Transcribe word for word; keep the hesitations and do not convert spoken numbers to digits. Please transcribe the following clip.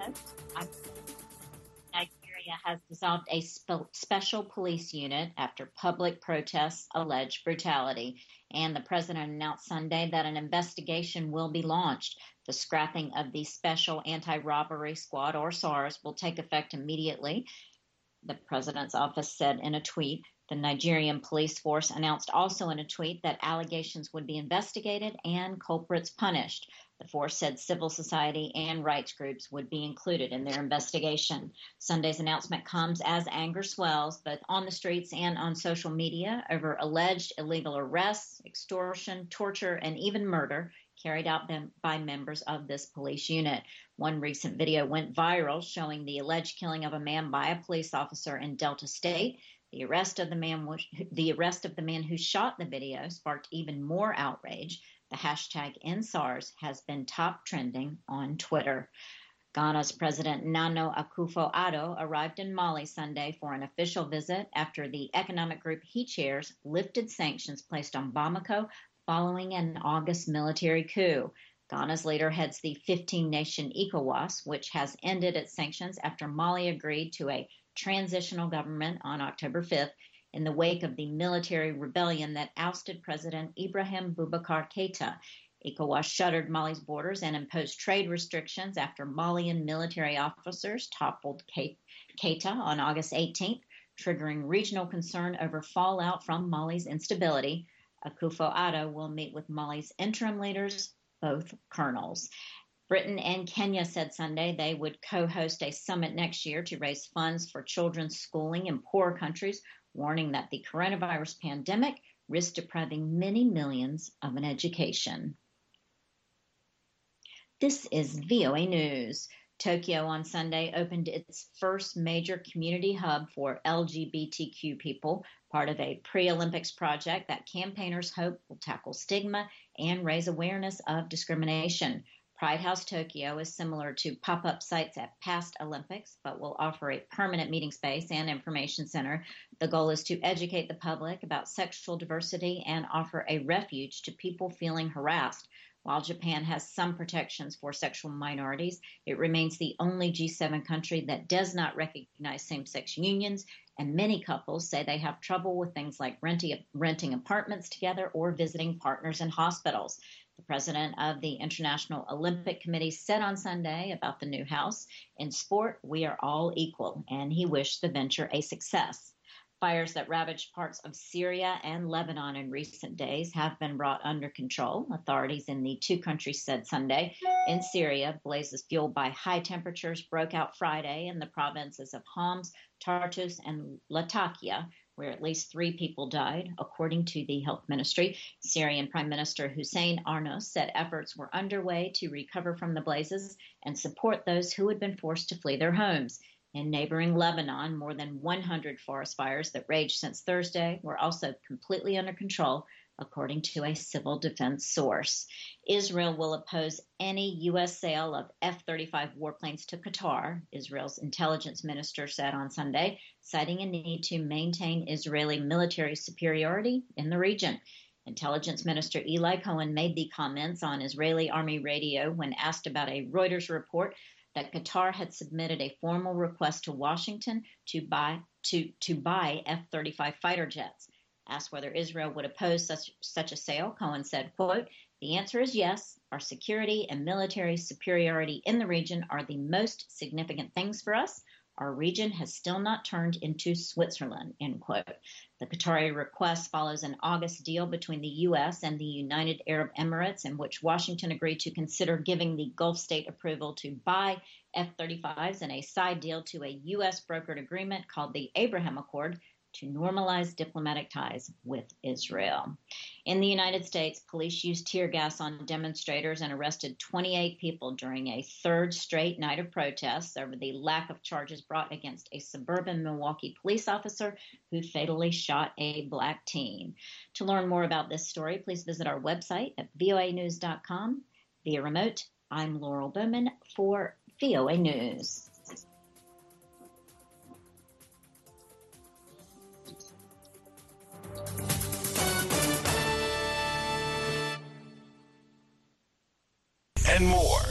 Nigeria has dissolved a spe- special police unit after public protests allege brutality. And the president announced Sunday that an investigation will be launched. The scrapping of the Special Anti-Robbery Squad, or SARS, will take effect immediately, the president's office said in a tweet. The Nigerian police force announced also in a tweet that allegations would be investigated and culprits punished. The force said civil society and rights groups would be included in their investigation. Sunday's announcement comes as anger swells, both on the streets and on social media, over alleged illegal arrests, extortion, torture, and even murder carried out by members of this police unit. One recent video went viral showing the alleged killing of a man by a police officer in Delta State. The arrest of the man, the arrest of the man who shot the video sparked even more outrage. The hashtag EndSARS has been top trending on Twitter. Ghana's President Nana Akufo-Addo arrived in Mali Sunday for an official visit after the economic group he chairs lifted sanctions placed on Bamako following an August military coup. Ghana's leader heads the fifteen-nation ECOWAS, which has ended its sanctions after Mali agreed to a transitional government on October fifth in the wake of the military rebellion that ousted President Ibrahim Boubacar Keïta. ECOWAS shuttered Mali's borders and imposed trade restrictions after Malian military officers toppled Keïta on August eighteenth, triggering regional concern over fallout from Mali's instability. Akufo-Addo will meet with Mali's interim leaders, both colonels. Britain and Kenya said Sunday they would co-host a summit next year to raise funds for children's schooling in poor countries, warning that the coronavirus pandemic risks depriving many millions of an education. This is V O A News. Tokyo on Sunday opened its first major community hub for L G B T Q people, part of a pre-Olympics project that campaigners hope will tackle stigma and raise awareness of discrimination. Pride House Tokyo is similar to pop-up sites at past Olympics, but will offer a permanent meeting space and information center. The goal is to educate the public about sexual diversity and offer a refuge to people feeling harassed. While Japan has some protections for sexual minorities, it remains the only G seven country that does not recognize same-sex unions, and many couples say they have trouble with things like renting, renting apartments together or visiting partners in hospitals. The president of the International Olympic Committee said on Sunday about the new house, "In sport, we are all equal," and he wished the venture a success. Fires that ravaged parts of Syria and Lebanon in recent days have been brought under control, authorities in the two countries said Sunday. In Syria, blazes fueled by high temperatures broke out Friday in the provinces of Homs, Tartus, and Latakia, where at least three people died, according to the health ministry. Syrian Prime Minister Hussein Arnos said efforts were underway to recover from the blazes and support those who had been forced to flee their homes. In neighboring Lebanon, more than one hundred forest fires that raged since Thursday were also completely under control, according to a civil defense source. Israel will oppose any U S sale of F thirty-five warplanes to Qatar, Israel's intelligence minister said on Sunday, citing a need to maintain Israeli military superiority in the region. Intelligence Minister Eli Cohen made the comments on Israeli Army radio when asked about a Reuters report that Qatar had submitted a formal request to Washington to buy to, to buy F thirty-five fighter jets. Asked whether Israel would oppose such, such a sale, Cohen said, quote, "The answer is yes. Our security and military superiority in the region are the most significant things for us. Our region has still not turned into Switzerland," end quote. The Qatari request follows an August deal between the U S and the United Arab Emirates in which Washington agreed to consider giving the Gulf state approval to buy F thirty-fives and a side deal to a U S brokered agreement called the Abraham Accord to normalize diplomatic ties with Israel. In the United States, police used tear gas on demonstrators and arrested twenty-eight people during a third straight night of protests over the lack of charges brought against a suburban Milwaukee police officer who fatally shot a black teen. To learn more about this story, please visit our website at V O A news dot com. Via remote, I'm Laurel Bowman for V O A News. And more